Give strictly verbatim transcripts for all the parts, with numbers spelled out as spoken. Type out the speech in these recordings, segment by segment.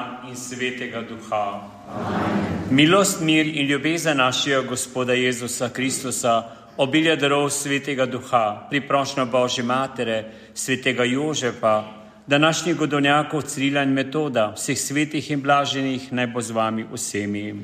Sina in Svetega Duha. Amen. Milost, mir in ljubezen našega Gospoda Jezusa Kristusa, obilje darov Svetega Duha, priprošnja Božje Matere, Svetega Jožefa, današnjih godovnjakov Cirila in Metoda, vseh svetih in blaženih, naj bo z vami vsemi.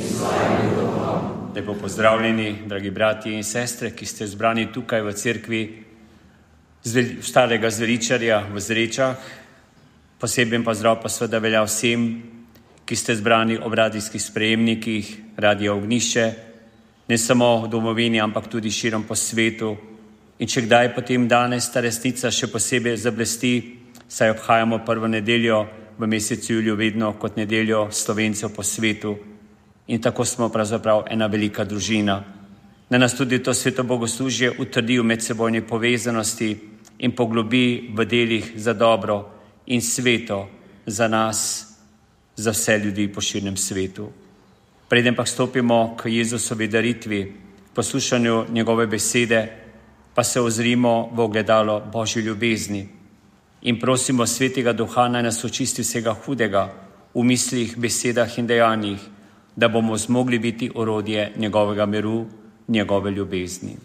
Lepo pozdravljeni, dragi bratje in sestre, ki ste zbrani tukaj v cerkvi starega zveličarja v Zrečah. Poseben pozdrav pa seveda velja vsem, ki ste zbrani ob radijskih sprejemnikih, Radio Ognjišče, ne samo v domovini, ampak tudi širom po svetu. In če kdaj potem danes ta resnica še posebej zablesti, saj obhajamo prvo nedeljo v mesecu juliju vedno kot nedeljo Slovencev po svetu. In tako smo pravzaprav ena velika družina. Da nas tudi to sveto bogoslužje utrdi v medsebojni povezanosti in poglobi v delih za dobro in sveto za nas, za vse ljudi po širnem svetu. Preden pa stopimo k Jezusovi daritvi, poslušanju njegove besede, pa se ozrimo v ogledalo Božje ljubezni in prosimo Svetega Duha, naj nas očisti vsega hudega v mislih, besedah in dejanjih, da bomo zmogli biti orodje njegovega miru, njegove ljubezni.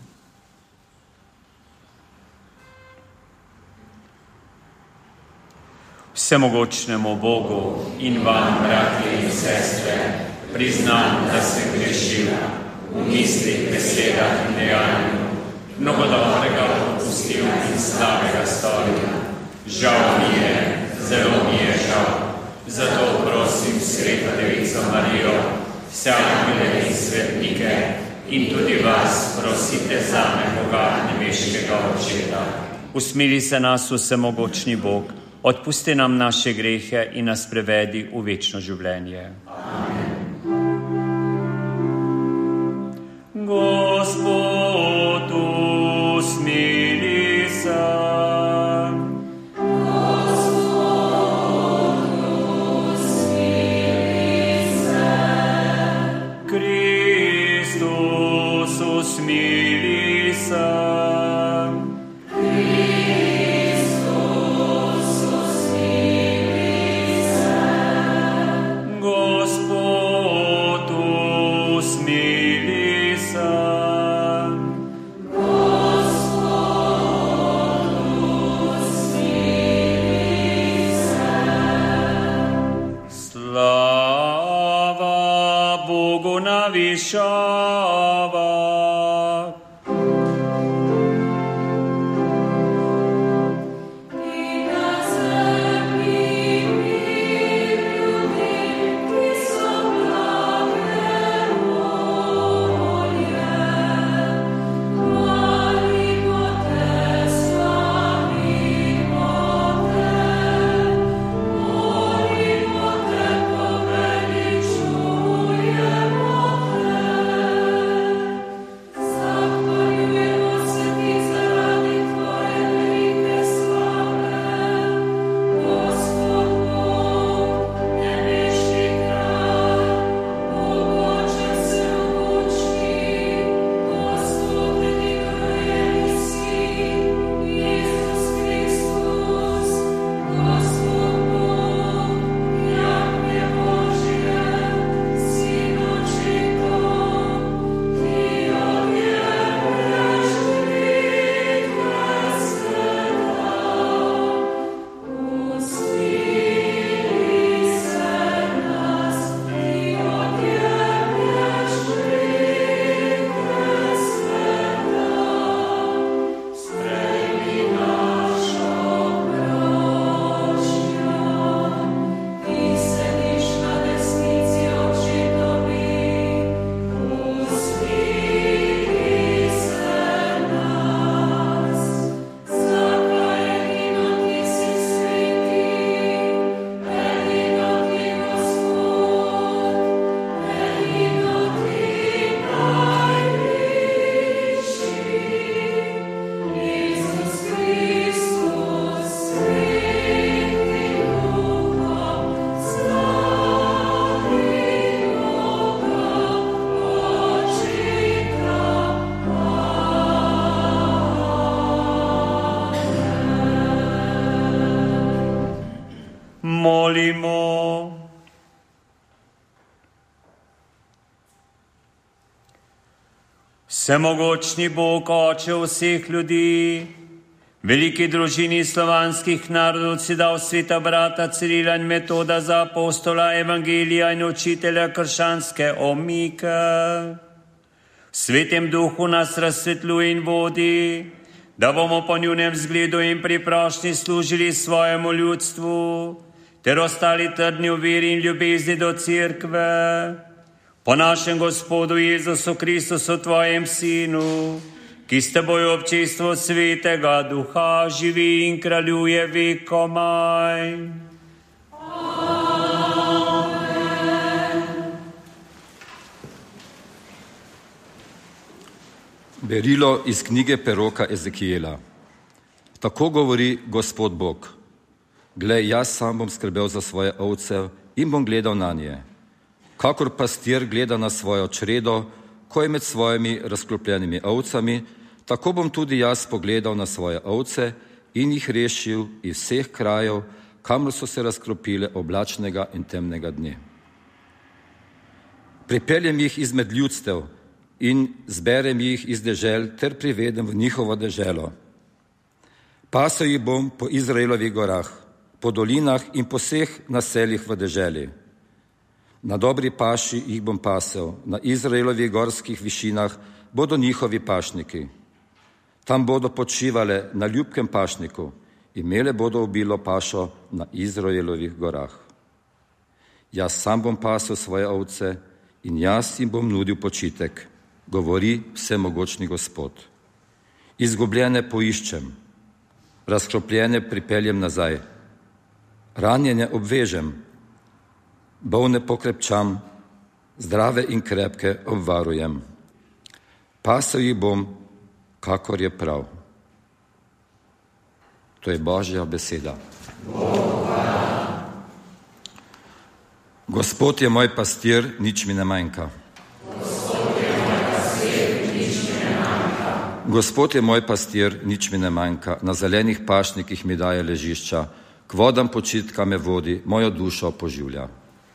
Vsemogočnemu Bogu in vam, bratje in sestre, priznam, da sem grešila v mislih, besedah in dejanju, mnogo dobrega popustil in slabega storila. Žal mi je, zelo mi je žal, zato prosim Sveto Devico Marijo, vse angele in svetnike in tudi vas prosite zame, Boga nebeškega Očeta. Usmili se nas vsemogočni Bog, odpusti nam naše grehe in nas prevedi v večno življenje. Amen. Gospod, usmili se. Usmili se. Kristus, usmili se. Gospod, usmili se. Gospod, usmili se. Slava Bogu na višavah. Some Vsemogočni Bog, Oče vseh ljudi, veliki družini slovanskih narodov si dal sveta brata Cirila in Metoda za apostola, evangelija in učitelja krščanske omike. V svetem duhu nas razsvetljuje in vodi, da bomo po njunem zgledu in priprošnji služili svojemu ljudstvu, ter ostali trdni v veri in ljubezni do cerkve. Po našem Gospodu Jezusu Kristusu, tvojem Sinu, ki s teboj v občestvu svetega duha živi in kraljuje vekomaj. Berilo iz knjige preroka Ezekijela. Tako govori Gospod Bog: Glej, jaz sam bom skrbel za svoje ovce in bom gledal na nje. Kakor pastir gleda na svojo čredo, ko je med svojimi razklopljenimi ovcami, tako bom tudi jaz pogledal na svoje ovce in jih rešil iz vseh krajev, kamor so se razkropile oblačnega in temnega dne. Pripeljem jih izmed ljudstev in zberem jih iz dežel ter privedem v njihovo deželo. Pasel jih bom po Izraelovih gorah, po dolinah in po vseh naseljih v deželi. Na dobri paši jih bom pasel, na Izraelovih gorskih višinah bodo njihovi pašniki. Tam bodo počivale na ljubkem pašniku, imele bodo obilo pašo na Izraelovih gorah. Jaz sam bom pasel svoje ovce in jaz jim bom nudil počitek, govori vsemogočni Gospod. Izgubljene poiščem, razkropljene pripeljem nazaj, ranjene obvežem, bolne pokrepčam, zdrave in krepke obvarujem. Pasel jih bom, kakor je prav. To je Božja beseda. Gospod je moj pastir, nič mi ne manjka. Gospod je moj pastir, nič mi ne manjka. Na zelenih pašnikih mi daje ležišča, k vodam počitka me vodi, mojo dušo poživlja.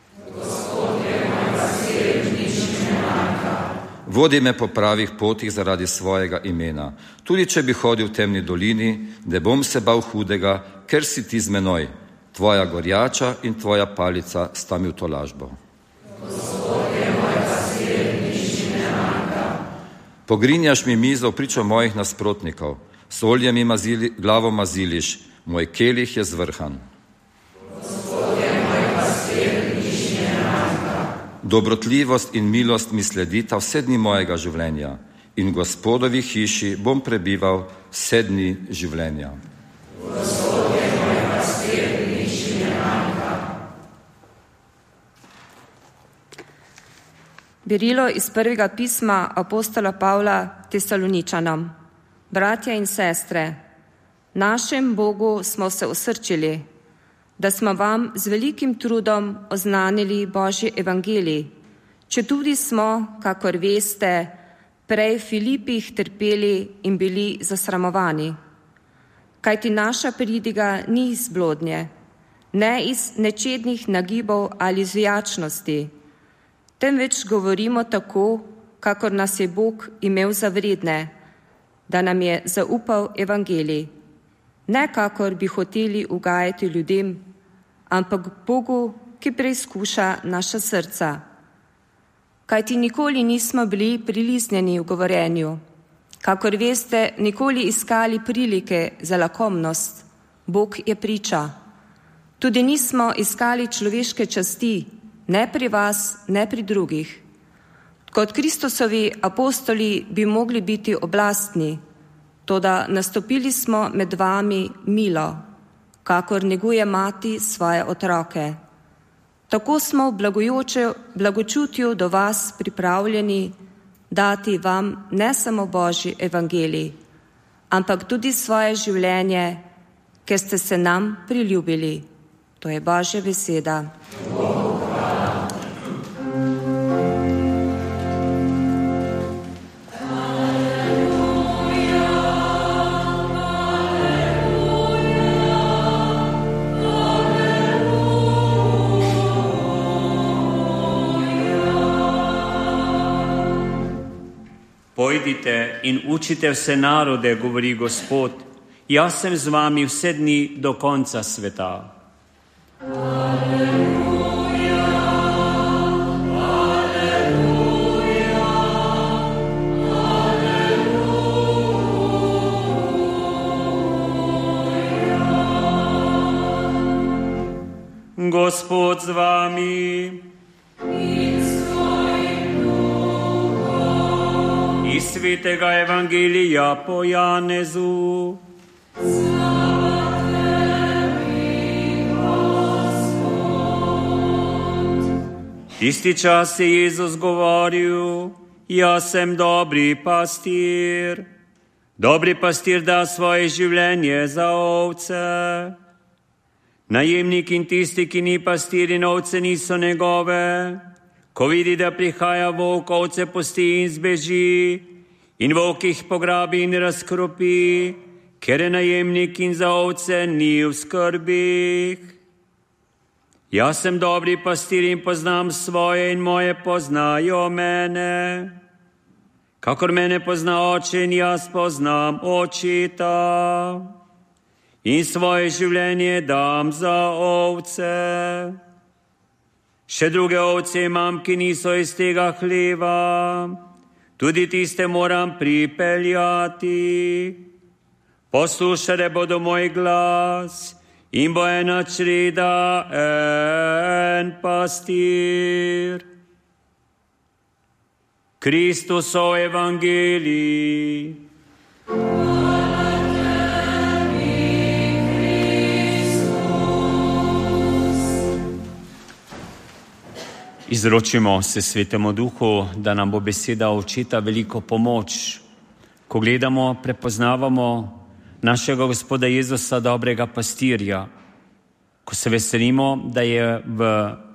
Vodi me po pravih potih zaradi svojega imena. Tudi če bi hodil v temni dolini, ne bom se bal hudega, ker si ti z menoj. Tvoja gorjača in tvoja palica sta mi v tolažbo. Pogrinjaš mi mizo v pričo mojih nasprotnikov, solje mi mazili, glavo maziliš, moj kelih je zvrhan. Dobrotljivost in milost mi sledita vse dni mojega življenja in v Gospodovi hiši bom prebival vse dni življenja. Berilo iz prvega pisma apostola Pavla Tesaloničanom. Bratja in sestre, našem Bogu smo se osrčili, da smo vam z velikim trudom oznanili Božji evangelij, četudi smo, kakor veste, prej v Filipih trpeli in bili zasramovani. Kajti naša pridiga ni iz blodnje, ne iz nečednih nagibov ali zvijačnosti, temveč govorimo tako, kakor nas je Bog imel za vredne, da nam je zaupal evangelij. Ne kakor bi hoteli ugajati ljudem, ampak Bogu, ki preizkuša naša srca. Kajti nikoli nismo bili priliznjeni v govorjenju, kakor veste, nikoli iskali prilike za lakomnost, Bog je priča. Tudi nismo iskali človeške časti, ne pri vas, ne pri drugih. Kot Kristusovi apostoli bi mogli biti oblastni, toda nastopili smo med vami milo, kakor neguje mati svoje otroke. Tako smo v blagočutju do vas pripravljeni dati vam ne samo Božji evangelij, ampak tudi svoje življenje, ker ste se nam priljubili. To je Božja beseda. Pojdite in učite vse narode, govori Gospod, jaz sem z vami vse dni do konca sveta. Aleluja, aleluja, aleluja. Gospod z vami. Iz svetega evangelija po Janezu. Slava tebi, Gospod. Tisti čas je Jezus govoril, jaz sem dobri pastir. Dobri pastir da svoje življenje za ovce. Najemnik in tisti, ki ni pastir in ovce niso njegove, ko vidi, da prihaja volk, ovce pusti in zbeži, in volk jih pograbi in razkropi, ker je najemnik in za ovce ni v skrbih. Jaz sem dobri pastir in poznam svoje in moje poznajo mene. Kakor mene pozna oče in jaz poznam očeta. In svoje življenje dam za ovce. Še druge ovce imam, ki niso iz tega hleva, tudi tiste moram pripeljati. Poslušale bodo moj glas in bo ena čreda, en pastir. Kristusov evangelij. Izročimo se Svetemu Duhu, da nam bo beseda Očeta veliko pomoč. Ko gledamo, prepoznavamo našega Gospoda Jezusa, dobrega pastirja. Ko se veselimo, da je v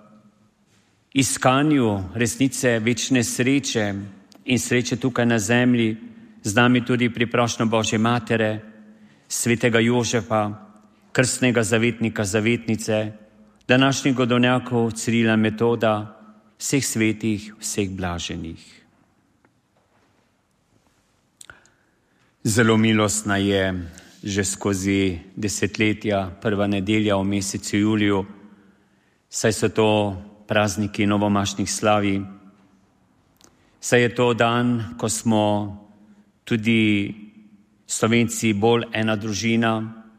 iskanju resnice večne sreče in sreče tukaj na zemlji z nami tudi priprošnja Božje Matere, svetega Jožefa, krstnega zavetnika, zavetnice, današnjih godovnjakov Cirila Metoda, vseh svetih, vseh blaženih. Zelo milostna je že skozi desetletja prva nedelja v mesecu juliju, saj so to prazniki novomašnih slavi, saj je to dan, ko smo tudi Slovenci bolj ena družina,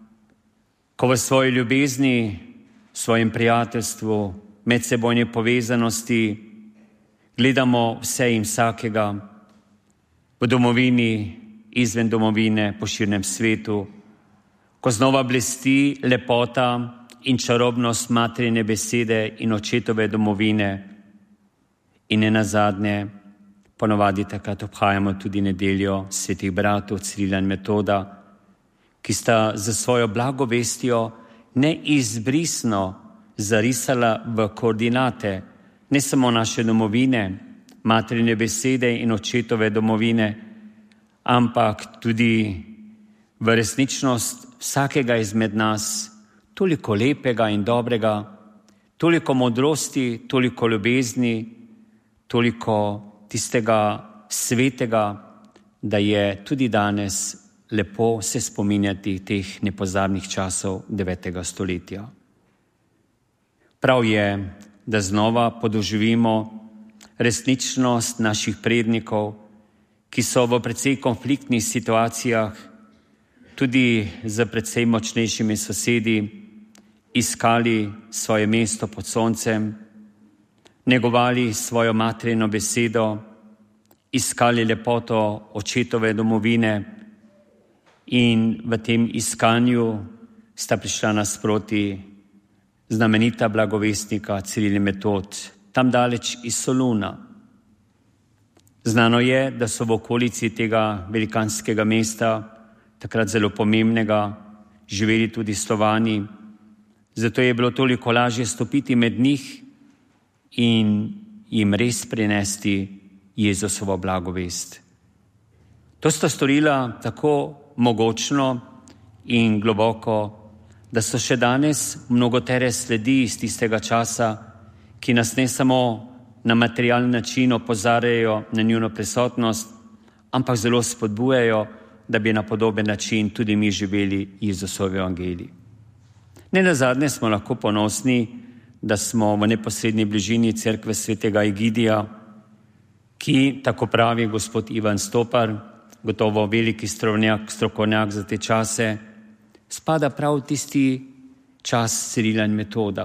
ko v svoji ljubezni, svojem prijateljstvu, medsebojne povezanosti gledamo vse in vsakega v domovini, izven domovine, po širnem svetu, ko znova blesti lepota in čarobnost materine besede in očetove domovine in nenazadnje ponovadi takrat obhajamo tudi nedeljo svetih bratov Cirila in Metoda, ki sta za svojo blagovestjo neizbrisno zarisala v koordinate ne samo naše domovine, materine besede in očetove domovine, ampak tudi v resničnost vsakega izmed nas, toliko lepega in dobrega, toliko modrosti, toliko ljubezni, toliko tistega svetega, da je tudi danes lepo se spominjati teh nepozabnih časov devetega stoletja. Prav je, da znova podoživimo resničnost naših prednikov, ki so v precej konfliktnih situacijah, tudi z precej močnejšimi sosedi, iskali svoje mesto pod soncem, negovali svojo materino besedo, iskali lepoto očetove domovine in v tem iskanju sta prišla nasproti znamenita blagovestnika Ciril in Metod, tam daleč iz Soluna. Znano je, da so v okolici tega velikanskega mesta, takrat zelo pomembnega, živeli tudi Slovani, zato je bilo toliko lažje stopiti med njih in jim res prinesti Jezusovo blagovest. To sta storila tako mogočno in globoko, da so še danes mnogotere sledi iz tistega časa, ki nas ne samo na materialni način opozarjajo na njuno prisotnost, ampak zelo spodbujajo, da bi na podoben način tudi mi živeli Jezusovi evangeliji. Ne nazadnje smo lahko ponosni, da smo v neposrednji bližini cerkve svetega Egidija, ki, tako pravi gospod Ivan Stopar, gotovo veliki strokovnjak, strokovnjak za te čase, spada prav v tisti čas Cirila in Metoda.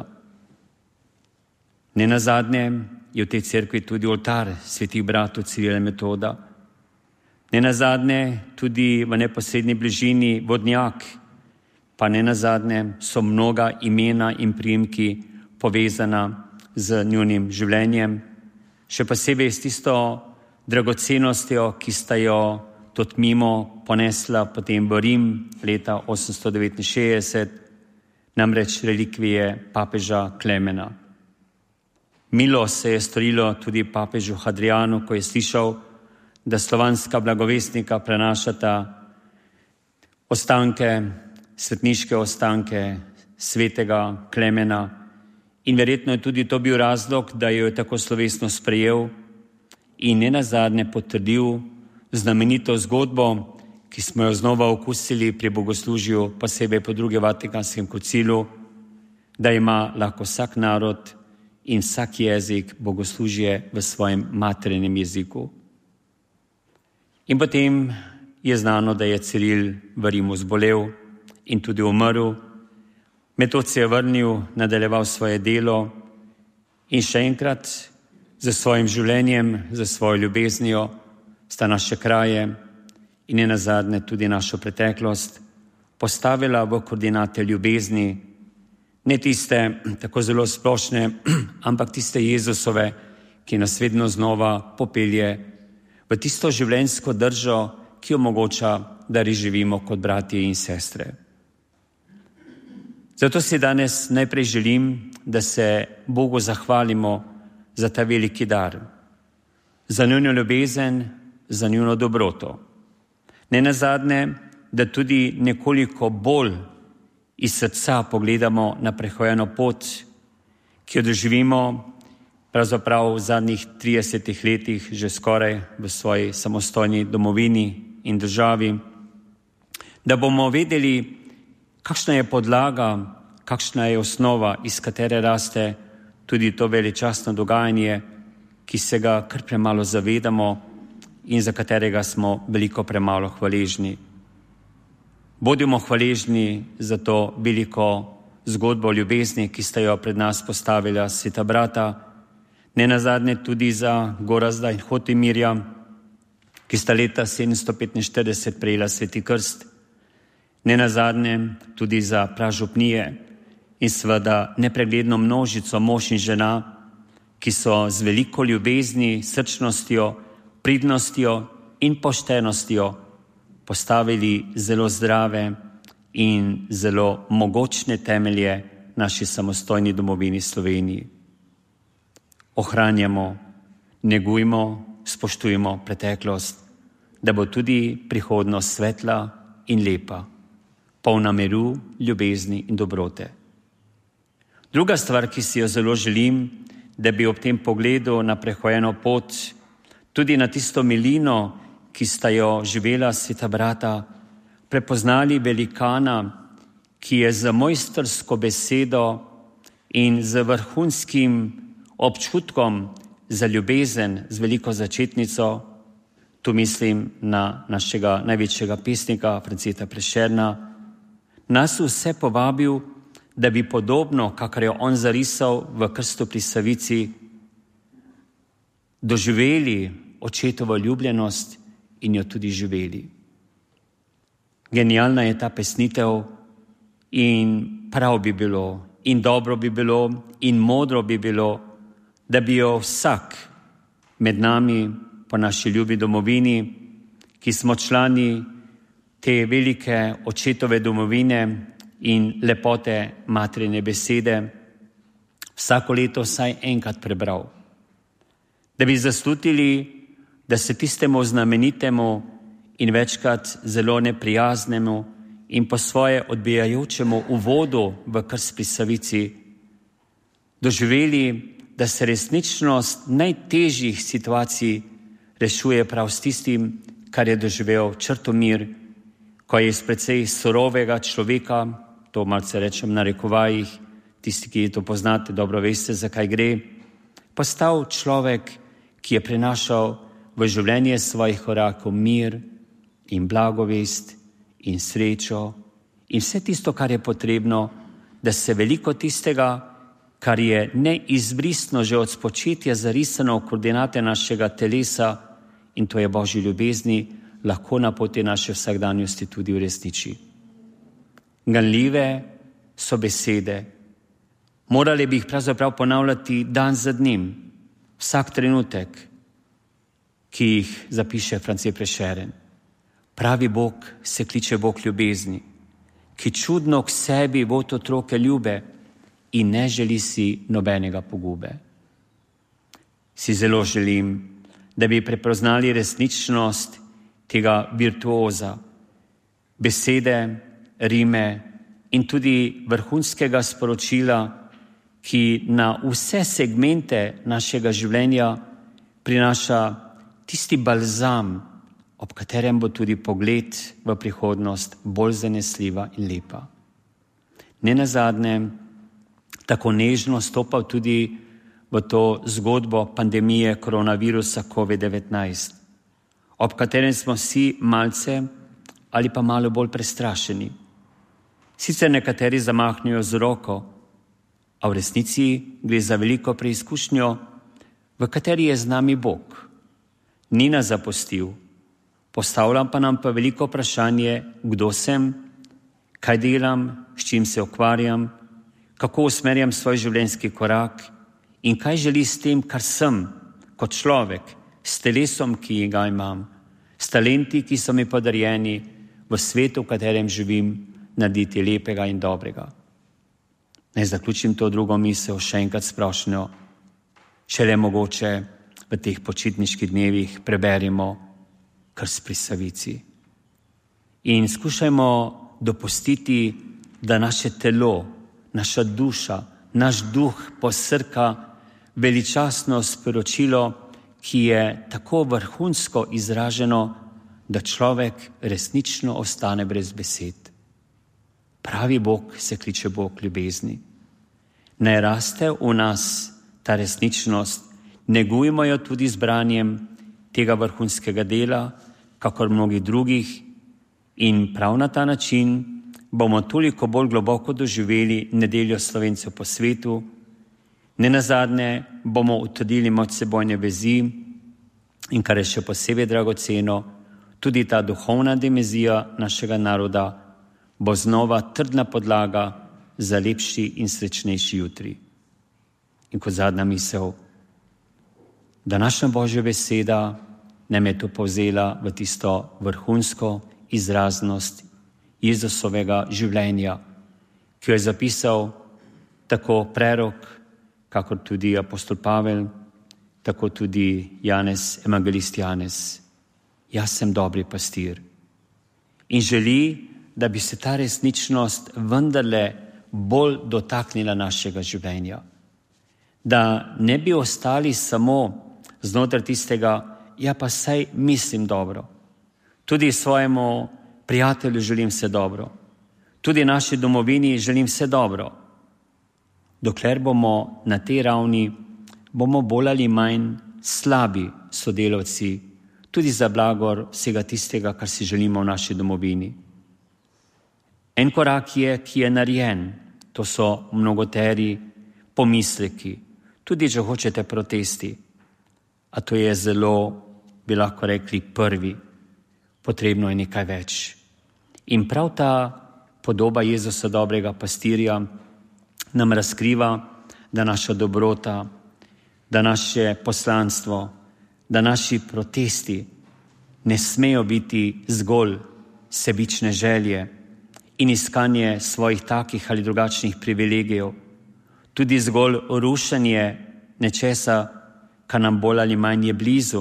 Ne nazadnje je v tej cerkvi tudi oltar svetih bratov Cirila in Metoda. Ne nazadnje tudi v neposrednji bližini vodnjak, pa ne nazadnje so mnoga imena in priimki povezana z njunim življenjem, še posebej s tisto dragocenostjo, ki sta jo tudi mimo ponesla potem v Rim leta osemsto devetinšestdeset, namreč relikvije papeža Klemena. Milo se je storilo tudi papežu Hadrianu, ko je slišal, da slovanska blagovestnika prenašata ostanke, svetniške ostanke svetega Klemena, in verjetno je tudi to bil razlog, da jo je tako slovesno sprejel in nenazadnje potrdil znamenito zgodbo, ki smo jo znova okusili pri bogoslužju, posebej po drugem Vatikanskem koncilu, da ima lahko vsak narod in vsak jezik bogoslužje v svojem materinem jeziku. In potem je znano, da je Ciril v Rimu zbolel in tudi umrl. Metod se je vrnil, nadaljeval svoje delo in še enkrat za svojim življenjem, za svojo ljubeznijo sta naše kraje in nenazadnje tudi našo preteklost postavila v koordinate ljubezni, ne tiste tako zelo splošne, ampak tiste Jezusove, ki nas vedno znova popelje v tisto življenjsko držo, ki omogoča, da res živimo kot bratje in sestre. Zato si danes najprej želim, da se Bogu zahvalimo za ta veliki dar, za njuno ljubezen, za njuno dobroto. Ne nazadnje, da tudi nekoliko bolj iz srca pogledamo na prehojeno pot, ki jo doživimo pravzaprav v zadnjih tridesetih letih že skoraj v svoji samostojni domovini in državi, da bomo vedeli, kakšna je podlaga, kakšna je osnova, iz katere raste tudi to veličastno dogajanje, ki se ga kar premalo zavedamo in za katerega smo veliko premalo hvaležni. Bodimo hvaležni za to veliko zgodbo o ljubezni, ki sta jo pred nas postavila sveta brata, ne nazadnje tudi za Gorazda in Hotimirja, ki sta leta sedemsto petinštirideset prejela sveti krst, ne nazadnje tudi za pražupnije in seveda nepregledno množico mož in žena, ki so z veliko ljubezni, srčnostjo, pridnostjo in poštenostjo postavili zelo zdrave in zelo mogočne temelje naši samostojni domovini Sloveniji. Ohranjamo, negujmo, spoštujmo preteklost, da bo tudi prihodnost svetla in lepa, polna miru, ljubezni in dobrote. Druga stvar, ki si jo zelo želim, da bi ob tem pogledu na prehojeno pot, tudi na tisto milino, ki sta jo živela sveta brata, prepoznali velikana, ki je z mojstrsko besedo in z vrhunskim občutkom za ljubezen, z veliko začetnico, tu mislim na našega največjega pesnika Franceta Prešerna, nas vse povabil, da bi podobno, kakor je on zarisal v Krstu pri Savici, doživeli očetovo ljubljenost in jo tudi živeli. Genialna je ta pesnitev in prav bi bilo, in dobro bi bilo, in modro bi bilo, da bi jo vsak med nami po naši ljubi domovini, ki smo člani te velike očetove domovine in lepote materine besede, vsako leto vsaj enkrat prebral. Da bi zaslutili, da se tistemu znamenitemu in večkrat zelo neprijaznemu in po svoje odbijajočemu uvodu v Krst pri Savici doživeli, da se resničnost najtežjih situacij rešuje prav s tistim, kar je doživel Črtomir, ko je iz precej surovega človeka, to malce rečem na rekovajih, tisti, ki to poznate, dobro veste, zakaj gre, postal človek, ki je prinašal v življenje svojih korakov mir in blagovest in srečo in vse tisto, kar je potrebno, da se veliko tistega, kar je neizbrisno že od spočetja zarisano v koordinate našega telesa, in to je Božji ljubezni, lahko na poti naše vsakdanjosti tudi uresniči. Ganljive so besede. Morali bi jih pravzaprav ponavljati dan za dnem, vsak trenutek, ki jih zapiše France Prešeren. Pravi Bog se kliče Bog ljubezni, ki čudno k sebi vod otroke ljube in ne želi si nobenega pogube. Si zelo želim, da bi prepoznali resničnost tega virtuoza, besede, rime in tudi vrhunskega sporočila, ki na vse segmente našega življenja prinaša tisti balzam, ob katerem bo tudi pogled v prihodnost bolj zanesljiva in lepa. Nenazadnje, tako nežno stopal tudi v to zgodbo pandemije koronavirusa covid devetnajst, ob katerem smo vsi malce ali pa malo bolj prestrašeni. Sicer nekateri zamahnijo z roko, a v resnici gre za veliko preizkušnjo, v kateri je z nami Bog. Ni nas zapustil, postavljam pa nam pa veliko vprašanje, kdo sem, kaj delam, s čim se ukvarjam, kako usmerjam svoj življenjski korak in kaj želi s tem, kar sem, kot človek, s telesom, ki ga imam, s talenti, ki so mi podarjeni v svetu, v katerem živim, narediti lepega in dobrega. Naj zaključim to drugo misel še enkrat s prošnjo, če le mogoče v teh počitniških dnevih preberimo krst pri Savici. In skušajmo dopustiti, da naše telo, naša duša, naš duh posrka veličastno sporočilo, ki je tako vrhunsko izraženo, da človek resnično ostane brez besed. Pravi Bog se kliče Bog ljubezni. Naj raste v nas ta resničnost, negujmo jo tudi z branjem tega vrhunskega dela, kakor mnogih drugih, in prav na ta način bomo toliko bolj globoko doživeli nedeljo Slovencev po svetu. Nenazadnje bomo utrdili medsebojne vezi in, kar je še posebej dragoceno, tudi ta duhovna dimenzija našega naroda bo znova trdna podlaga za lepši in srečnejši jutri. In kot zadnja misel, današnja Božja beseda nam je to povzela v tisto vrhunsko izraznost Jezusovega življenja, ki jo je zapisal tako prerok, kakor tudi apostol Pavel, tako tudi Janez, evangelist Janez. Jaz sem dobri pastir. In želi, da bi se ta resničnost vendarle bolj dotaknila našega življenja. Da ne bi ostali samo znotraj tistega, ja pa saj mislim dobro. Tudi svojemu prijatelju želim vse dobro. Tudi naši domovini želim vse dobro. Dokler bomo na tej ravni, bomo bolj ali manj slabi sodelavci, tudi za blagor vsega tistega, kar si želimo v naši domovini. En korak je, ki je narejen, to so mnogoteri pomisleki, tudi če hočete protesti. A to je zelo, bi lahko rekli, prvi. Potrebno je nekaj več. In prav ta podoba Jezusa dobrega pastirja nam razkriva, da naša dobrota, da naše poslanstvo, da naši protesti ne smejo biti zgolj sebične želje in iskanje svojih takih ali drugačnih privilegijev, tudi zgolj rušenje nečesa, kar nam bolj ali manj je blizu,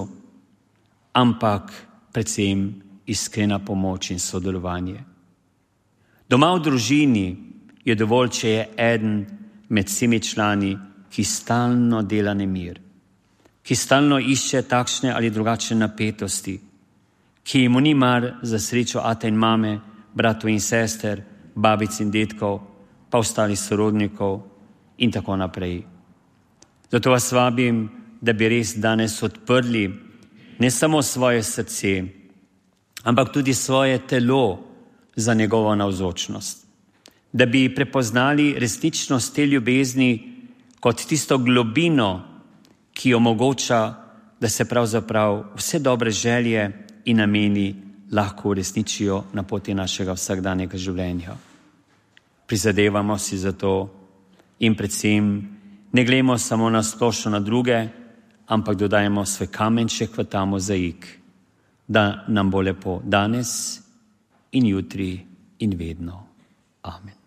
ampak predvsem iskrena pomoč in sodelovanje. Doma v družini je dovolj, če je eden med vsemi člani, ki stalno dela nemir, ki stalno išče takšne ali drugačne napetosti, ki mu ni mar za srečo ate in mame, bratov in sester, babic in detkov, pa ostalih sorodnikov in tako naprej. Zato vas vabim, da bi res danes odprli ne samo svoje srce, ampak tudi svoje telo za njegovo navzočnost. Da bi prepoznali resničnost te ljubezni kot tisto globino, ki omogoča, da se pravzaprav vse dobre želje in nameni lahko uresničijo na poti našega vsakdanjega življenja. Prizadevamo si za to in predvsem ne gledamo samo na splošno na druge, ampak dodajemo svoj kamenček v ta mozaik, da nam bo lepo danes in jutri in vedno. Amen.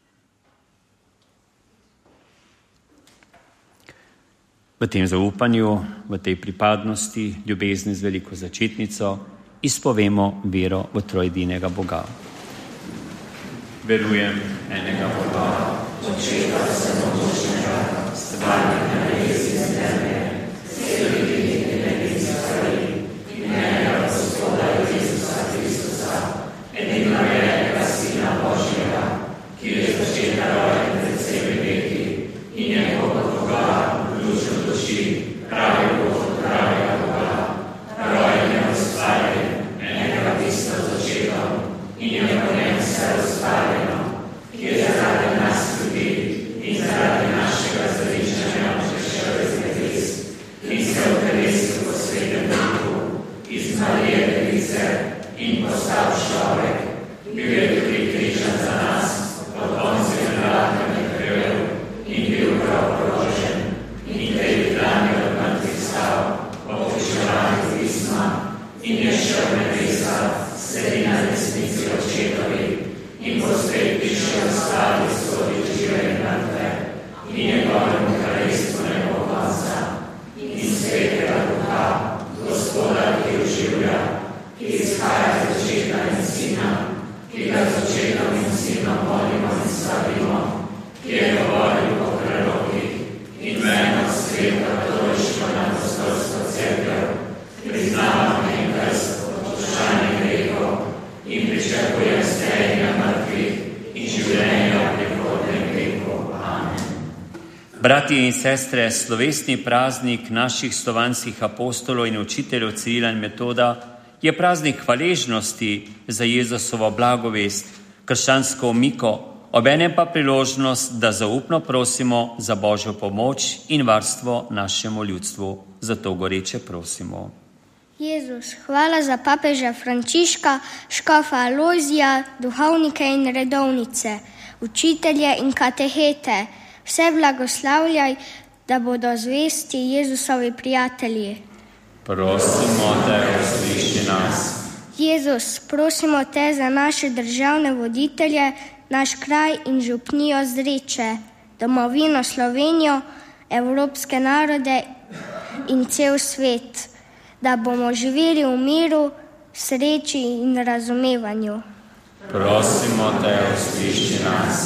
V tem zaupanju, v tej pripadnosti, ljubezni z veliko začetnico, izpovemo vero v trojedinega Boga. Verujem enega Boga, Očeta vsemogočnega, stvarnika nebes in zemlje, svetih in nebes stvari, in enega Gospoda Jezusa Kristusa, edinorodnega Sina Božjega, ki je začela rojen pred vsemi veki in je kot Boga, ključno duši, pravi Bog od pravega Boga, rojen je ustvarjen, enega bistva začetka in je po njem vse ustvarjeno, ki je zaradi nas ljudi in zaradi našega zariščanja prišel iz nebes in se otelestil po svetem duhu iz Marije Device in postal človek, bil je tudi križan za nas, pod Poncija Pilatom je krvel in bil prav oborožen in tretji dan je od mrtvih vstal, obkrižovan iz pisma in je šel v nebesa, sedi na desnici Očetovi in bo spet prišel stvari sodi žive in mrtve in njegovemu kraljestvu ne bo konca in svetega Duha, Gospoda, ki oživlja, ki izhaja iz očeta in sina, ki ga z očetom in sinom molimo in slavimo, ki je govoril po prerokih in v eno sveto katoliško in apostolsko cerkev, priznava in krst, odpuščanje grehov in pričakuje vstajenja mrtvih in življenja v prihodnjem veku. Amen. Bratje in sestre, slovesni praznik naših slovanskih apostolov in učiteljev Cirila in Metoda je praznik hvaležnosti za Jezusovo blagovest, krščansko omiko, obenem pa priložnost, da zaupno prosimo za Božjo pomoč in varstvo našemu ljudstvu. Zato goreče prosimo. Jezus, hvala za papeža Frančiška, škofa Alojzija, duhovnike in redovnice, učitelje in katehete. Vse blagoslavljaj, da bodo zvesti Jezusovi prijatelji. Prosimo te, usliši nas. Jezus, prosimo te za naše državne voditelje, naš kraj in župnijo Zreče, domovino Slovenijo, evropske narode in cel svet, da bomo živeli v miru, sreči in razumevanju. Prosimo te, usliši nas.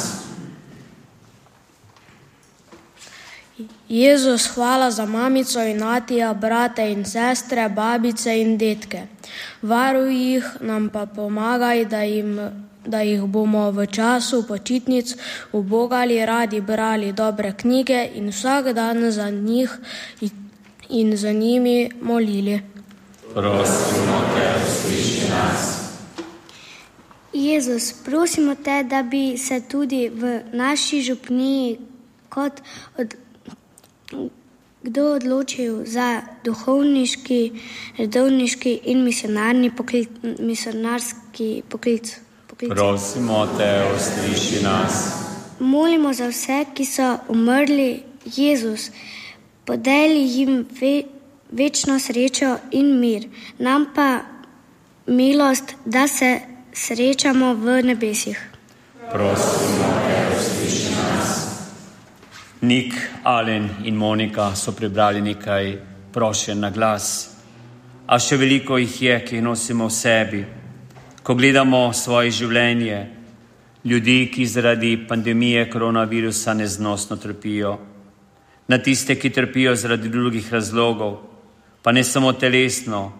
Jezus, hvala za mamico in atija, brate in sestre, babice in detke. Varuj jih, nam pa pomagaj, da, jim, da jih bomo v času počitnic ubogali, radi brali dobre knjige in vsak dan za njih in za njimi molili. Prosimo te, usliši nas. Jezus, prosimo te, da bi se tudi v naši župniji kot od kdo odločil za duhovniški, redovniški in misionarni poklic, misionarski poklic. poklic. Prosimo te, usliši nas. Molimo za vse, ki so umrli. Jezus, podeli jim ve, večno srečo in mir, nam pa milost, da se srečamo v nebesih. Prosimo te, usliši nas. Nik, Alen in Monika so prebrali nekaj prošenj na glas, a še veliko jih je, ki jih nosimo v sebi. Ko gledamo svoje življenje, ljudi, ki zaradi pandemije koronavirusa neznosno trpijo, na tiste, ki trpijo zaradi drugih razlogov, pa ne samo telesno,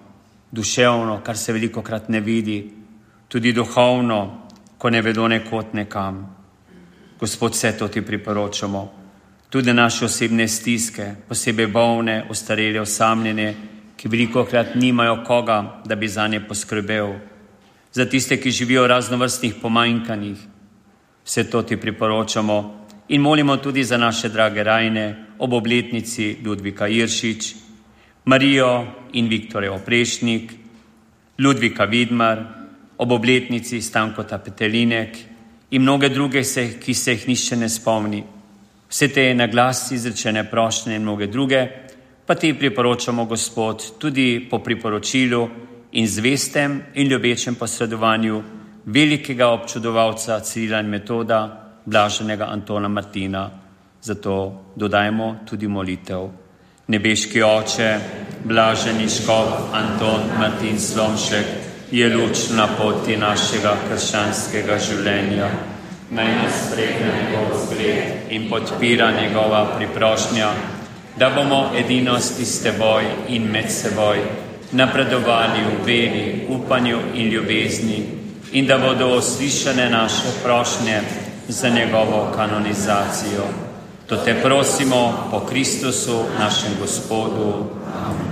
duševno, kar se veliko krat ne vidi, tudi duhovno, ko ne vedo nekot nekam. Gospod, vse to ti priporočamo, tudi naše osebne stiske, posebej bolne, ostarele, osamljene, ki veliko krat nimajo koga, da bi za nje poskrbel, za tiste, ki živijo v raznovrstnih pomanjkanjih. Vse to ti priporočamo in molimo tudi za naše drage rajne ob obletnici Ludvika Iršič, Marijo in Viktorja Oprešnik, Ludvika Vidmar, ob obletnici Stankota Petelinek in mnoge druge, ki se jih nišče ne spomni. Vse te na glas izrečene prošnje in mnoge druge pa ti priporočamo, Gospod, tudi po priporočilu in zvestem in ljubečem posredovanju velikega občudovalca Cirila in Metoda, blaženega Antona Martina. Zato dodajmo tudi molitev. Nebeški Oče, blaženi škof Anton Martin Slomšek, je luč na poti našega krščanskega življenja. Naj nas pregne njegov zgled in podpira njegova priprošnja, da bomo edinosti s teboj in med seboj napredovali v veri, upanju in ljubezni in da bodo uslišane naše prošnje za njegovo kanonizacijo. To te prosimo po Kristusu, našem Gospodu. Amen.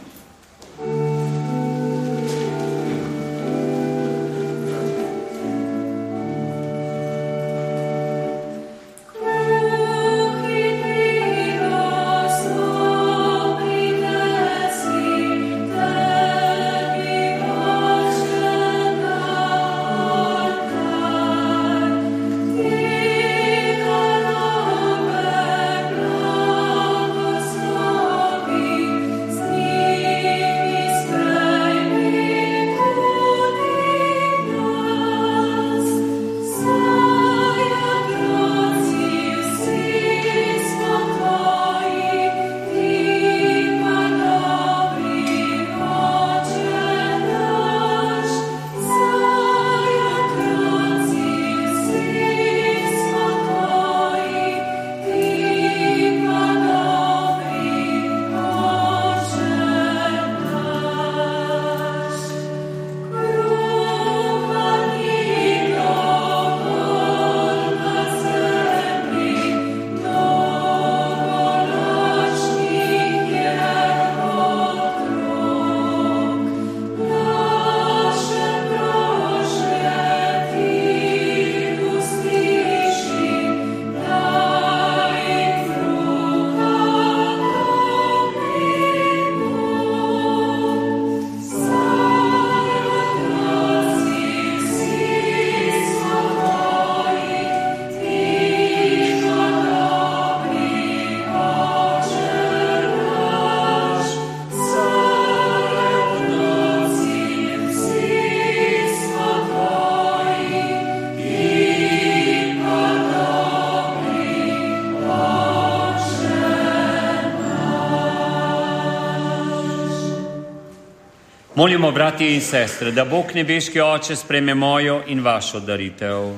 Molimo, bratje in sestre, da Bog nebeški Oče sprejme mojo in vašo daritev.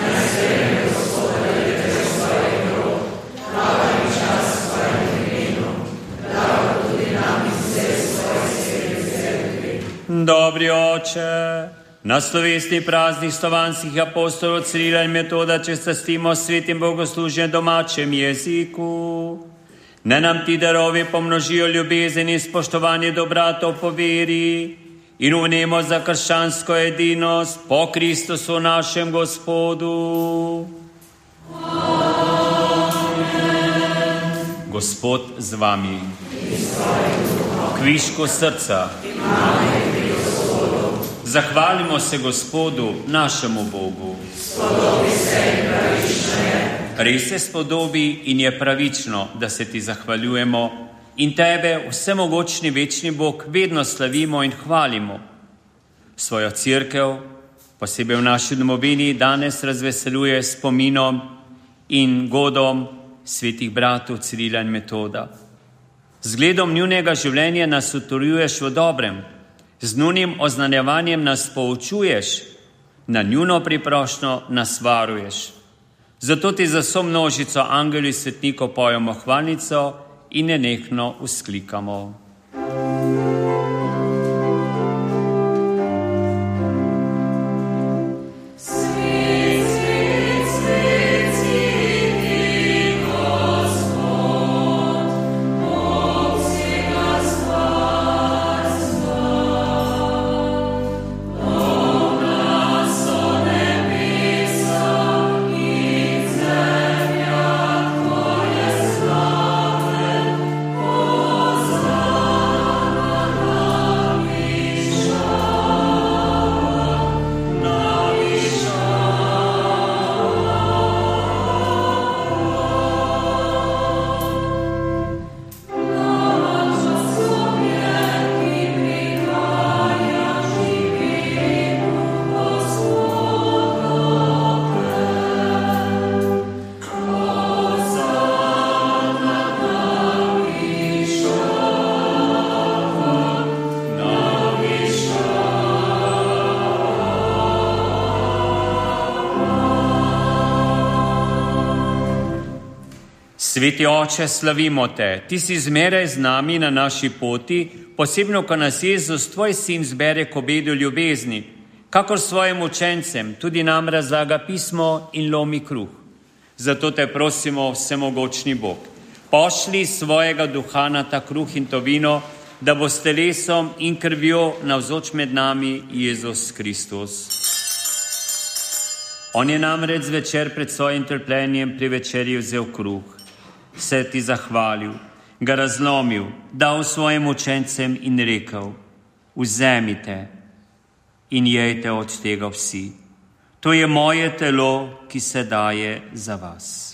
Dobri Oče, na slovesni praznik slovanskih apostolov Cirila in Metoda čestitimo svetim bogoslužjem domačem jeziku. Ne nam ti darovi pomnožijo ljubezen in spoštovanje do bratov po veri in vnemo za krščansko edinost po Kristusu našem Gospodu. Amen. Gospod z vami. Kvišku srca. Zahvalimo se Gospodu, našemu Bogu. Spodobi se in pravično je. Res se spodobi in je pravično, da se ti zahvaljujemo in tebe, vsemogočni večni Bog, vedno slavimo in hvalimo. Svojo cerkev, posebej v naši domovini, danes razveseljuje spominom in godom svetih bratov Cirila in Metoda. Zgledom njunega življenja nas utrjuješ v dobrem, z njunim oznanjevanjem nas poučuješ, na njuno priprošnjo nas varuješ. Zato ti za vso množico angelov in svetnikov pojemo hvalnico in nenehno vzklikamo. Sveti Oče, slavimo te. Ti si zmeraj z nami na naši poti, posebno, ko nas Jezus, tvoj sin, zbere k obedu ljubezni, kakor svojim učencem, tudi nam razlaga pismo in lomi kruh. Zato te prosimo, vsemogočni Bog, pošli svojega duha na ta kruh in to vino, da bo s telesom in krvjo navzoč med nami Jezus Kristus. On je namreč zvečer pred svojim trpljenjem pri večerji vzel kruh, se ti zahvalil, ga razlomil, dal svojim učencem in rekel: vzemite in jejte od tega vsi. To je moje telo, ki se daje za vas.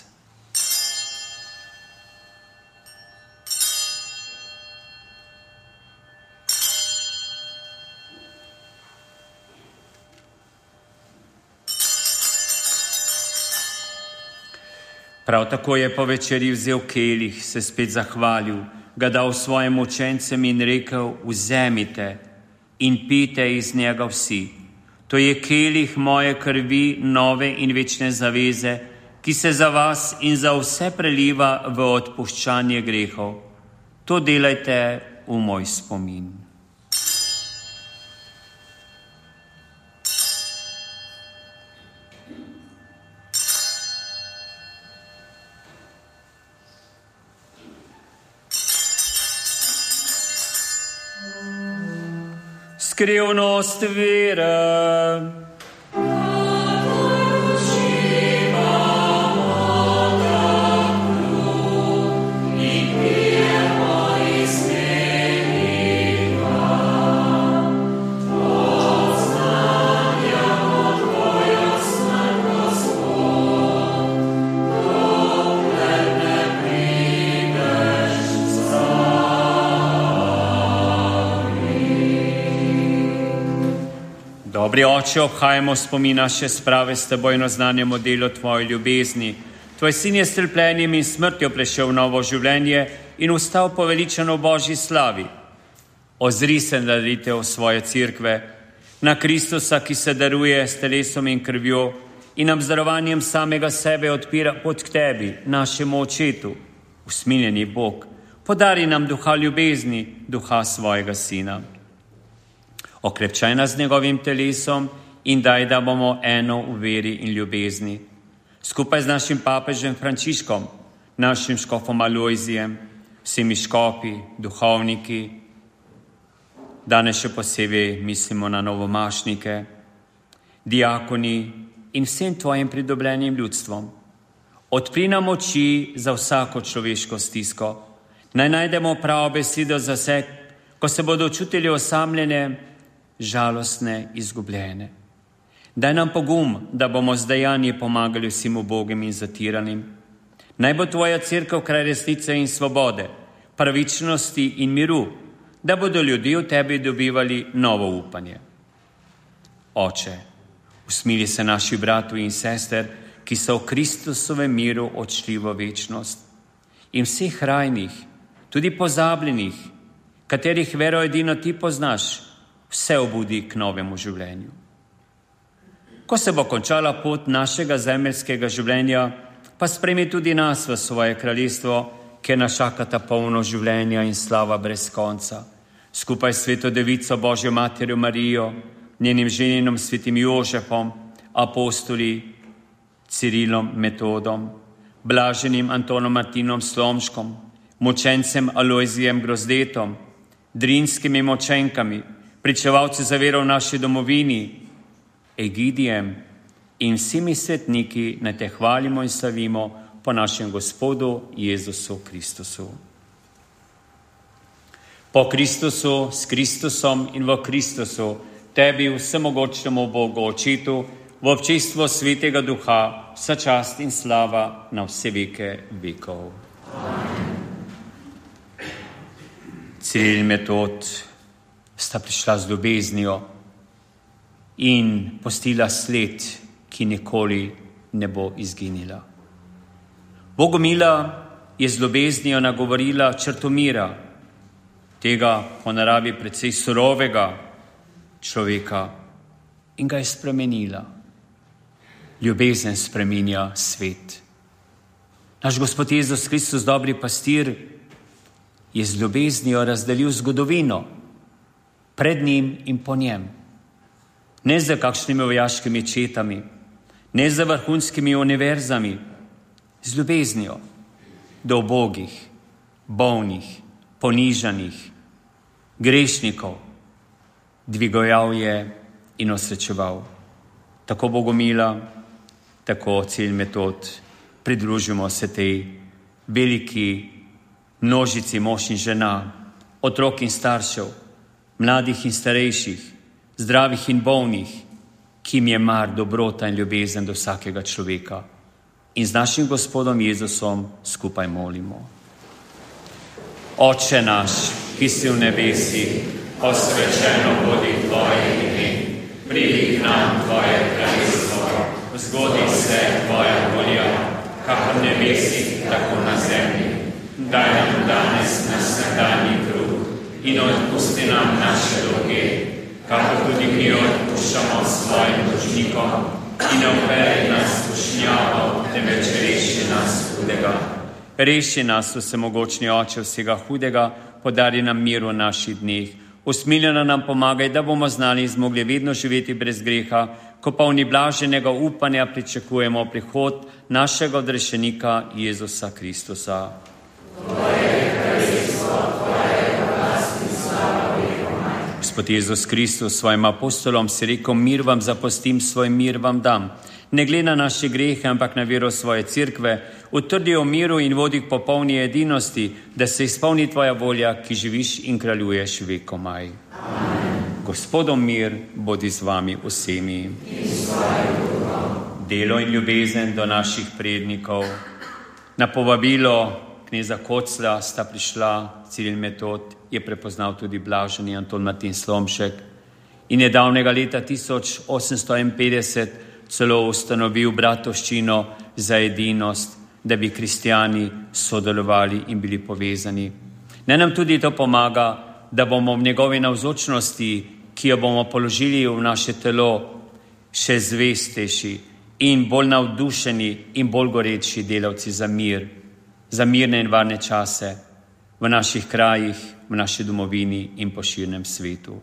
Prav tako je po večerji vzel kelih, se spet zahvalil, ga dal svojim učencem in rekel: vzemite in pijte iz njega vsi. To je kelih moje krvi, nove in večne zaveze, ki se za vas in za vse preliva v odpuščanje grehov. To delajte v moj spomin. Skrivnost vere. Dobri Oče, obhajamo spomina še sprave s teboj in oznanjamo delo tvoje ljubezni. Tvoj sin je s trpljenjem in smrtjo prešel v novo življenje in vstal poveličano v Božji slavi. Ozri se na daritev svoje cerkve, na Kristusa, ki se daruje s telesom in krvjo in obdarovanjem samega sebe odpira pot k tebi, našemu Očetu. Usmiljeni Bog, podari nam duha ljubezni, duha svojega sina. Okrepčaj nas z njegovim telesom in daj, da bomo eno v veri in ljubezni. Skupaj z našim papežem Frančiškom, našim škofom Alojzijem, vsemi škofi, duhovniki, danes še posebej mislimo na novomašnike, diakoni in vsem tvojim pridobljenim ljudstvom. Odpri nam oči za vsako človeško stisko. Naj najdemo pravo besedo za vse, ko se bodo čutili osamljene, žalostne, izgubljene. Daj nam pogum, da bomo z dejanji pomagali vsem ubogim in zatiranim. Naj bo tvoja cerkev kraj resnice in svobode, pravičnosti in miru, da bodo ljudje v tebi dobivali novo upanje. Oče, usmili se naši bratu in sester, ki so v Kristusovem miru odšli v večnost, in vseh rajnih, tudi pozabljenih, katerih vero edino ti poznaš, vse obudi k novemu življenju. Ko se bo končala pot našega zemeljskega življenja, pa spremi tudi nas v svoje kraljestvo, kjer nas čakata polno življenja in slava brez konca. Skupaj s sveto devico Božjo materjo Marijo, njenim ženinom svetim Jožefom, apostoli Cirilom Metodom, blaženim Antonom Martinom Slomškom, mučencem Alojzijem Grozdetom, drinskimi močenkami, pričevalci za vero v naši domovini, Egidijem in vsemi svetniki, naj te hvalimo in slavimo po našem Gospodu Jezusu Kristusu. Po Kristusu, s Kristusom in v Kristusu, tebi vsemogočnemu Bogu Očetu, v občestvu Svetega Duha, vsa čast in slava na vse veke vekov. Ciril in Metod sta prišla z ljubeznijo in pustila sled, ki nikoli ne bo izginila. Bogomila je z ljubeznijo nagovorila Črtomira, tega po naravi precej surovega človeka, in ga je spremenila. Ljubezen spreminja svet. Naš Gospod Jezus Kristus, dobri pastir, je z ljubeznijo razdelil zgodovino pred njim in po njem. Ne za kakšnimi vojaškimi četami, ne za vrhunskimi univerzami, z ljubeznijo do ubogih, bolnih, ponižanih, grešnikov, dvigoval je in osrečeval. Tako Bogomila, tako Cilj Metod, pridružimo se tej veliki množici mož in žena, otrok in staršev, mladih in starejših, zdravih in bolnih, ki jim je mar dobrota in ljubezen do vsakega človeka. In z našim Gospodom Jezusom skupaj molimo. Oče naš, ki si v nebesih, posvečeno bodi tvoje ime, pridi k nam tvoje kraljestvo, zgodi se tvoja volja, kakor v nebesih, tako na zemlji. Daj nam danes naš vsakdanji kruh in odpusti nam naše dolge, kakor tudi mi odpuščamo svojim dolžnikom, in ne uvedi nas v skušnjavo, temveč reši nas hudega. Reši nas, vsemogočni Oče vsega hudega, podari nam mir v naših dneh. Usmiljeno nam pomagaj, da bomo znali in zmogli vedno živeti brez greha, ko polni blaženega upanja pričakujemo prihod našega odrešenika Jezusa Kristusa. Gospod Jezus Kristus svojim apostolom si rekel, mir vam zapustim, svoj mir vam dam. Ne glede na naše grehe, ampak na vero svoje cerkve, utrdi o miru in vodi k popolni edinosti, da se izpolni tvoja volja, ki živiš in kraljuješ vekomaj. Amen. Gospodom mir bodi z vami vsemi. Delo in ljubezen do naših prednikov. Na povabilo kneza Kocla sta prišla Cilj Metod, je prepoznal tudi blaženi Anton Martin Slomšek in nedavnega leta tisoč osemsto enainpetdeset celo ustanovil bratovščino za edinost, da bi kristjani sodelovali in bili povezani. Naj nam tudi to pomaga, da bomo v njegovi navzočnosti, ki jo bomo položili v naše telo, še zvestejši in bolj navdušeni in bolj goreči delavci za mir, za mirne in varne čase v naših krajih, v naši domovini in po širnem svetu.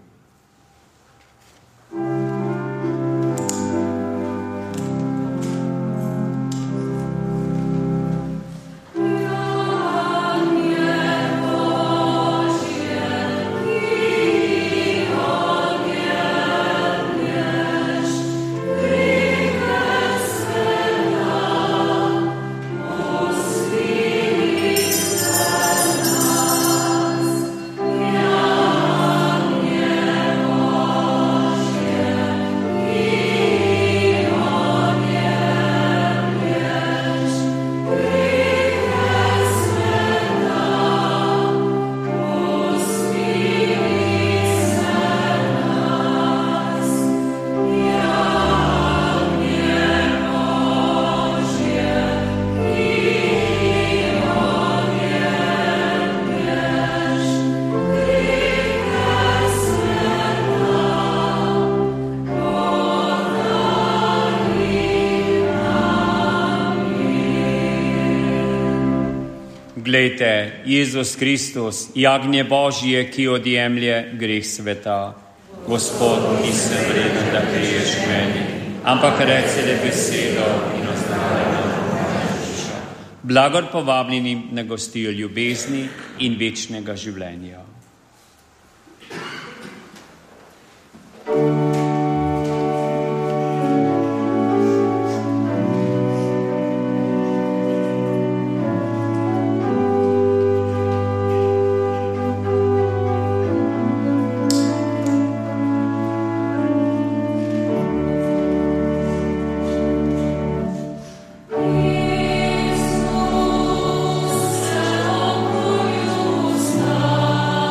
Glejte, Jezus Kristus, jagnje Božje, ki odjemlje greh sveta. Gospod, nisem vreden, da priješ k meni, ampak reci le besedo in ozdravljaj moja duša. Blagor povabljenim na gostijo ljubezni in večnega življenja. Oh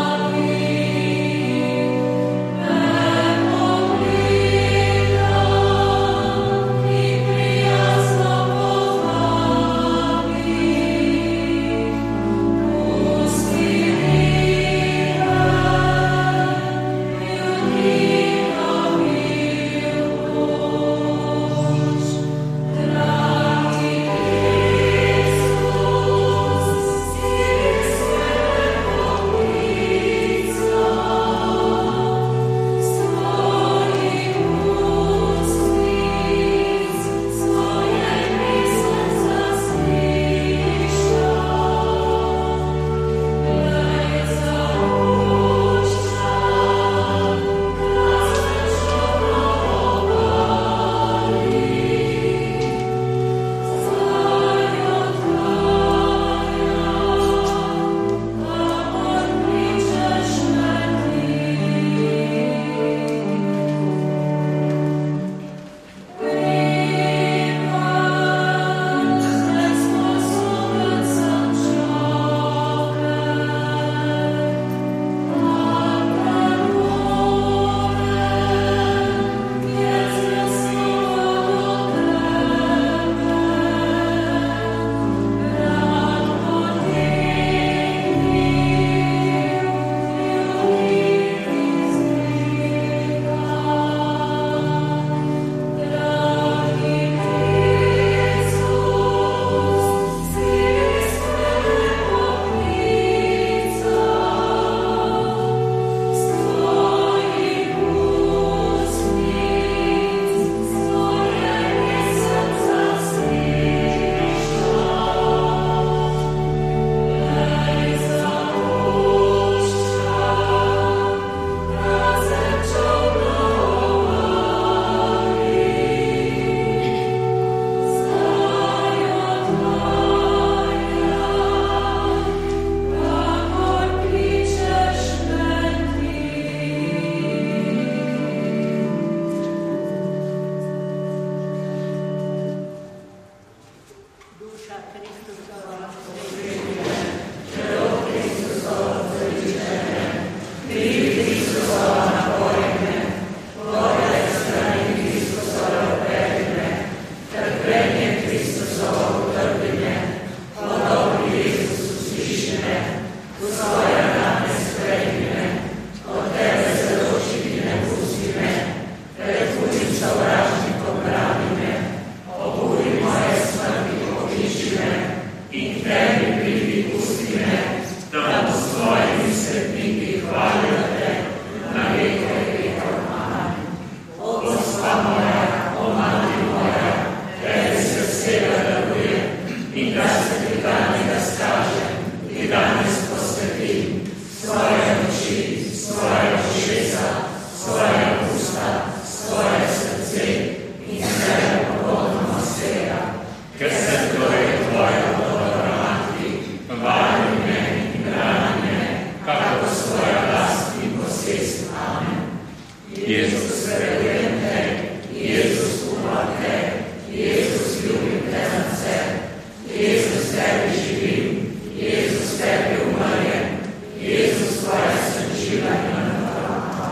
Jezus, verujem te, Jezus, upam te, Jezus, ljubim te nadvse, Jezus, tebi živim, Jezus, tebi umrjem, Jezus, tvoja sem živa in napram.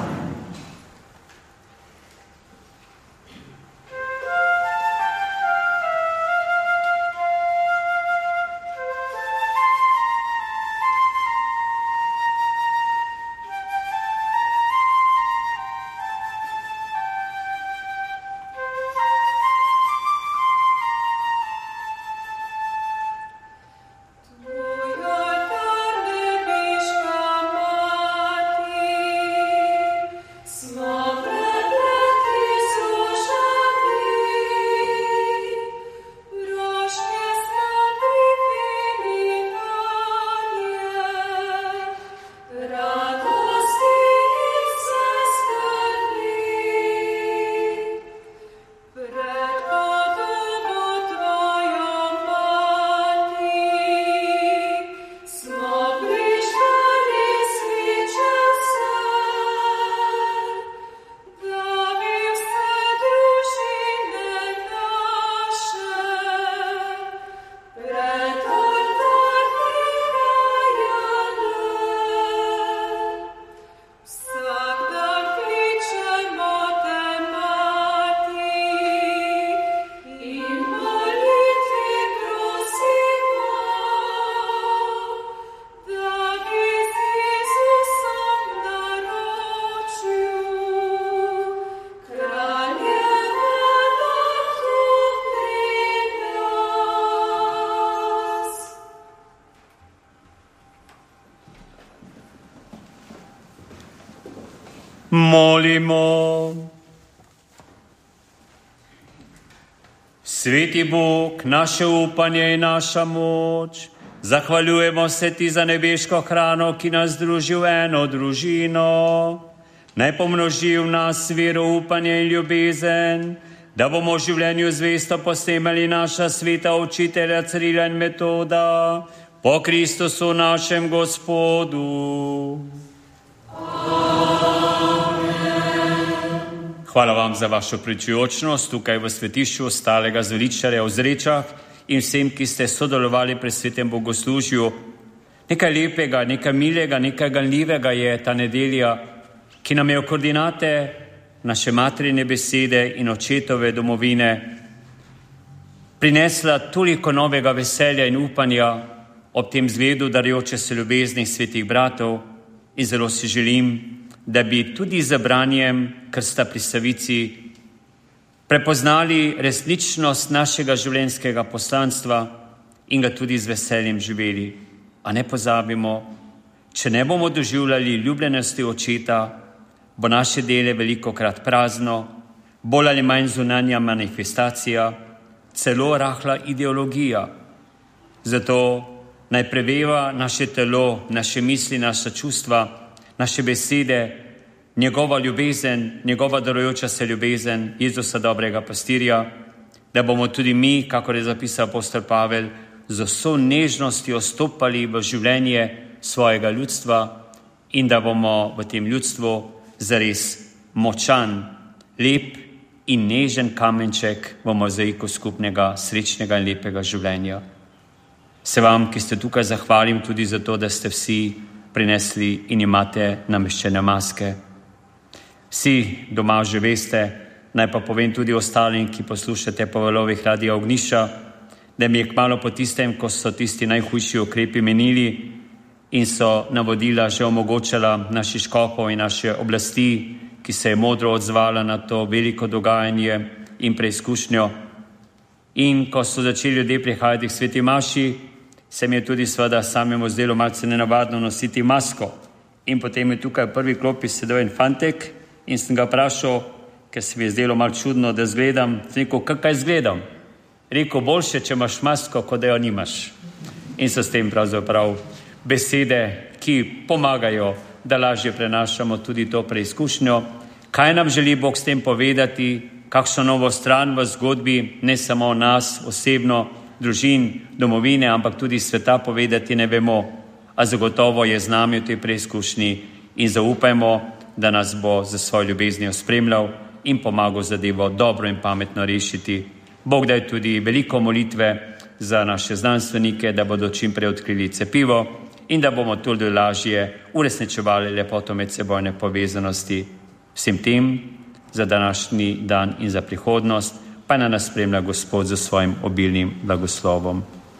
Molimo. Sveti Bog, naše upanje in naša moč, zahvaljujemo se ti za nebeško hrano, ki nas druži v eno družino. Naj pomnoži v nas vero, upanje in ljubezen, da bomo v življenju zvesto posnemali naša sveta učitelja Cirila in Metoda, po Kristusu našem Gospodu. Hvala vam za vašo pričujočnost tukaj v svetišču ostalega zveličarja v Zrečah in vsem, ki ste sodelovali pri svetem bogoslužju. Nekaj lepega, nekaj milega, nekaj ganljivega je ta nedelja, ki nam je v koordinate naše materine besede in očetove domovine prinesla toliko novega veselja in upanja ob tem zgledu darjoče se ljubeznih svetih bratov in zelo si želim, da bi tudi z branjem krsta pri Savici prepoznali resničnost našega življenjskega poslanstva in ga tudi z veseljem živeli. A ne pozabimo, če ne bomo doživljali ljubljenosti očeta, bo naše dele velikokrat prazno, bolj ali manj zunanja manifestacija, celo rahla ideologija. Zato naj preveva naše telo, naše misli, naša čustva, naše besede, njegova ljubezen, njegova darujoča se ljubezen Jezusa dobrega pastirja, da bomo tudi mi, kakor je zapisal apostol Pavel, z vso nežnostjo stopali v življenje svojega ljudstva in da bomo v tem ljudstvu zares močan, lep in nežen kamenček v mozaiku skupnega, srečnega in lepega življenja. Se vam, ki ste tukaj, zahvalim tudi za to, da ste vsi prinesli in imate nameščene maske. Vsi doma že veste, naj pa povem tudi ostalim, ki poslušate po valovih Radia Ognjišča, da mi je kmalu po tistem, ko so tisti najhujši ukrepi menili in so navodila že omogočala naši škofov in naše oblasti, ki se je modro odzvala na to veliko dogajanje in preizkušnjo. In ko so začeli ljudje prihajati k sveti maši, se mi je tudi seveda samemu zdelo malce nenavadno nositi masko. In potem je tukaj v prvi klopi sedel en fantek in sem ga vprašal, ker se mi je zdelo malo čudno, da zgledam, sem rekel, kaj zgledam? Rekel, boljše, če imaš masko, kot da jo nimaš. In so s tem pravzaprav besede, ki pomagajo, da lažje prenašamo tudi to preizkušnjo. Kaj nam želi Bog s tem povedati, kakšno novo stran v zgodbi, ne samo nas osebno, družin, domovine, ampak tudi sveta povedati ne vemo, a zagotovo je z nami v tej preizkušnji in zaupajmo, da nas bo za svojo ljubeznijo spremljal in pomagal zadevo dobro in pametno rešiti. Bog daj tudi veliko molitve za naše znanstvenike, da bodo čim prej odkrili cepivo in da bomo tudi lažje uresničevali lepoto medsebojne povezanosti. Vsem tem za današnji dan in za prihodnost pa naj nas spremlja Gospod za svojim obilnim blagoslovom.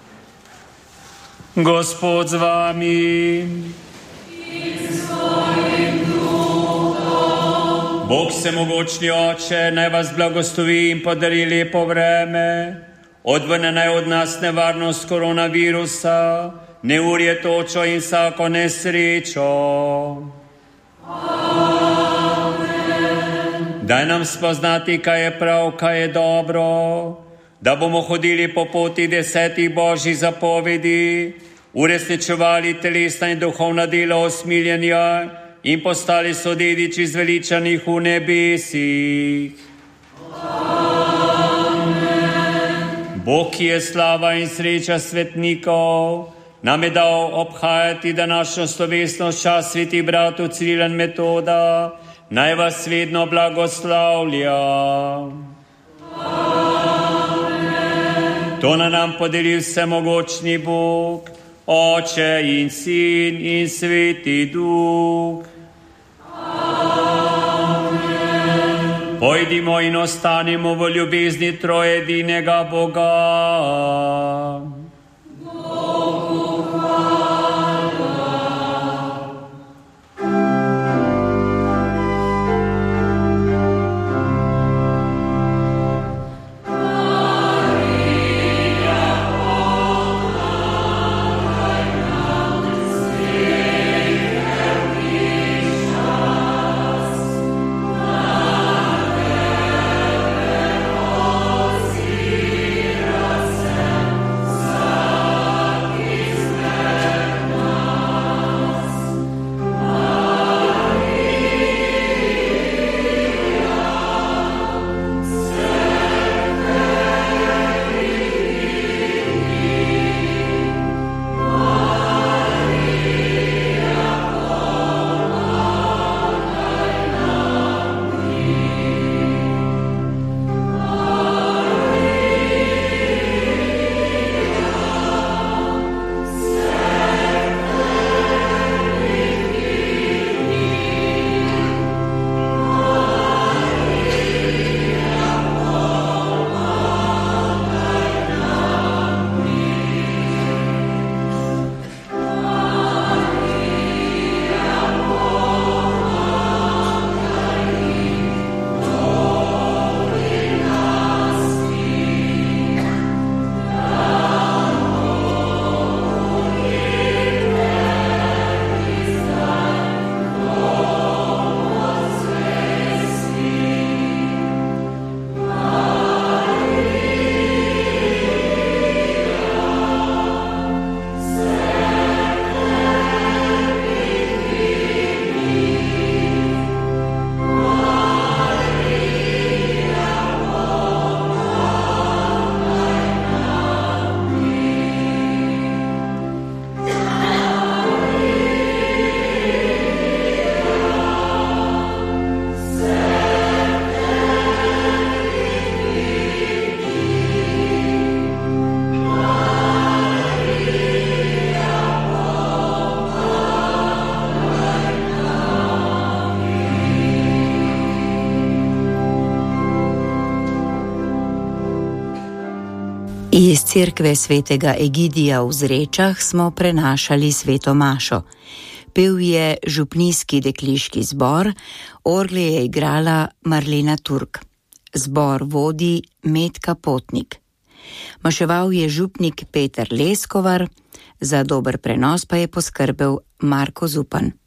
Gospod z vami. In s tvojim duhom. Bog vsemogočni Oče, naj vas blagoslovi in podari lepo vreme, odvrne naj od nas nevarnost koronavirusa, neurje točo in vsako nesrečo. Amen. Daj nam spoznati, kaj je prav, kaj je dobro, da bomo hodili po poti desetih božjih zapovedi, uresničevali telesna in duhovna dela usmiljenja in postali sodediči zveličanih v nebesih. Amen. Bog, ki je slava in sreča svetnikov, nam je dal obhajati današnjo slovesnost čast svetih bratov Cirila in Metoda, naj vas vedno blagoslavlja. Amen. To na nam podeli vsemogočni Bog, Oče in Sin in Sveti Duh. Amen. Pojdimo in ostanimo v ljubezni trojedinega Boga. Iz cerkve svetega Egidija v Zrečah smo prenašali sveto mašo. Pel je župnijski dekliški zbor, orgle je igrala Marlena Turk. Zbor vodi Metka Potnik. Maševal je župnik Peter Leskovar, za dober prenos pa je poskrbel Marko Zupan.